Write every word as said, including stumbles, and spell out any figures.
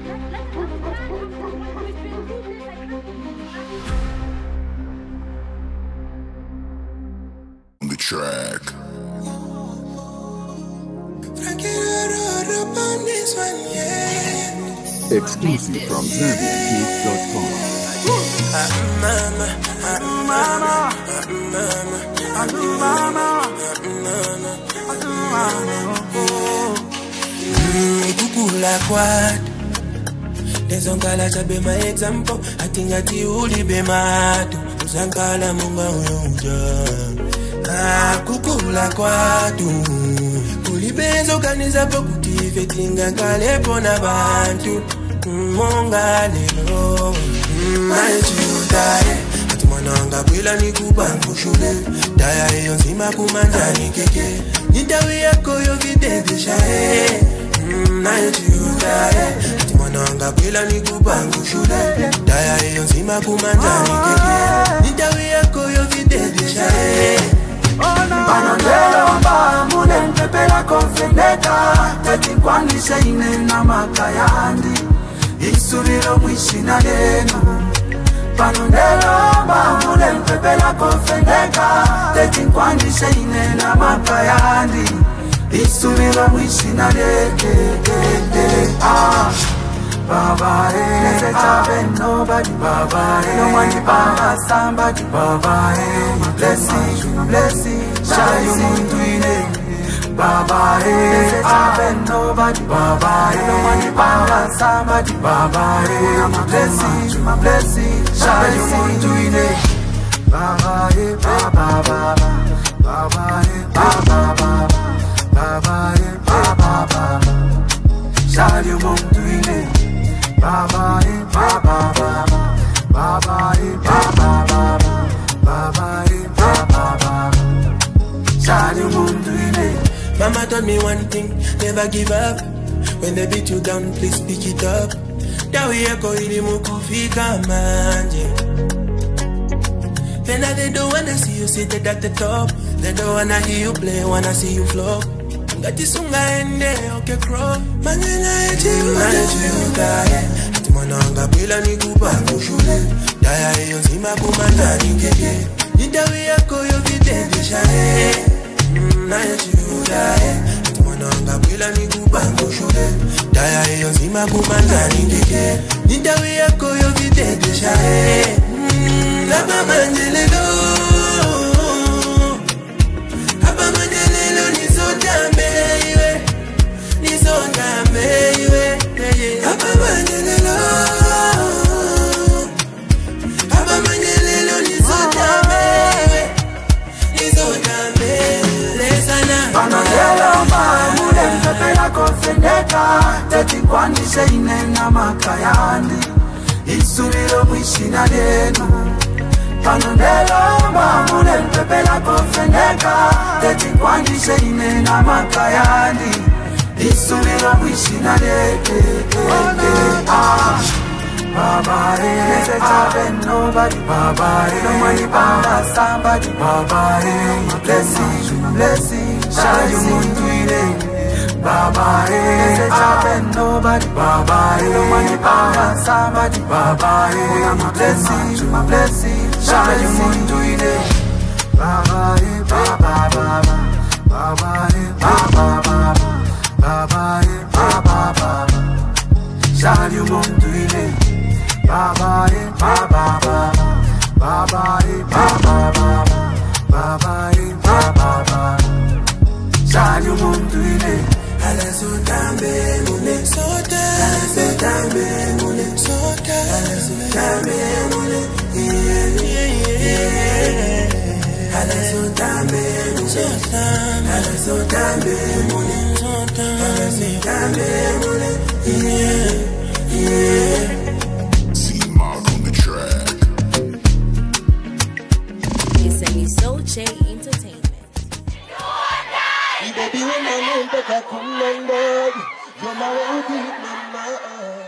The track. Exclusive from Zambian Keys dot com. Kukula kwad Nezongala chabe ma example Atingati uli be matu Uzankala munga uyuja Ah, kukula kwadu Kulibezo kaniza pokutive Tinga kale pona bantu Monga lelo Majudae Atumananga kwila ni kubangu shule Daya iyo nzima kumandani keke Nindawi yako yo videde shae Majudae Atumananga kwila ni kubangu shule Daya iyo nzima kumandani keke Nindawi yako yo videde shae Banondelo mba mune mpepela konfendeka Teti kwani sheine na makayandi Isurilo mwishi na leno Banondelo mba mune mpepela konfendeka Teti kwani sheine na makayandi Isurilo mwishi na leno Ah Baba, eh, let's have nobody. Baba, eh, no money, Baba, somebody. Baba, eh, my blessing, my blessing, shall you moon to it? Baba, eh, let's have nobody. Baba, eh, no money, Baba, somebody. Baba, eh, my blessing, my blessing, shall you moon to it? Baba, eh, Baba, Baba, Baba, eh, Baba, Baba, Baba, eh, Baba, Baba, shall you moon to it? Baba, eh, Baba, Baba, Baba, eh, Baba, Baba, Baba, eh, Baba, Baba. Shall you move to it? Mama told me one thing, never give up. When they beat you down, please pick it up. Dawi yako ili mukufika manje. Then they don't wanna see you seated at the top. They don't wanna hear you play, wanna see you flop. Ngati sunga ende oke crow. Mangena eji unajuda. Ati mwananga bila ni kubangu shule. Daya iyo nzima kumandani keke. Nindawi yako yo vidende shae. Unajuda. Ati mwananga bila ni kubangu shule. Daya iyo nzima kumandani keke. Nindawi yako yo vidende shae. Laba manjelelo. Haba manjelelo nizotambe. Nizongameiwe Hapa manjelelo Hapa manjelelo Nizongameiwe Nizongameiwe Sana Banondelo mba mune mpepela konfendeka Teti kwani sheine na makayandi Isurilo mwishi na leno Banondelo mba mune mpepela konfendeka Teti kwani sheine na makayandi Isurilo mwishi na leke Ah Baba, eh, let's have nobody. Baba, eh, no money, Baba, somebody. Baba, eh, my blessing, my blessing, shall you moon to it? Baba, eh, let's have nobody. Baba, eh, no money, Baba, somebody. Baba, eh, my blessing, my blessing, shall you moon to it? Baba, eh, Baba, Baba, Baba, eh, Baba, Baba, Baba, eh, Baba, Baba, shall you moon to it? Baba, eh, Baba, Baba, Baba, eh, Baba, Baba, Baba, eh, Baba, Baba, shall you moon to it? Ala sotambe mune sota Ala sotambe mune sota Ala sotambe mune yeah yeah yeah Ala sotambe mune sota Ala sotambe mune sota Ala sotambe mune yeah yeah Soche Entertainment. Baby, when I look back, I come and you're my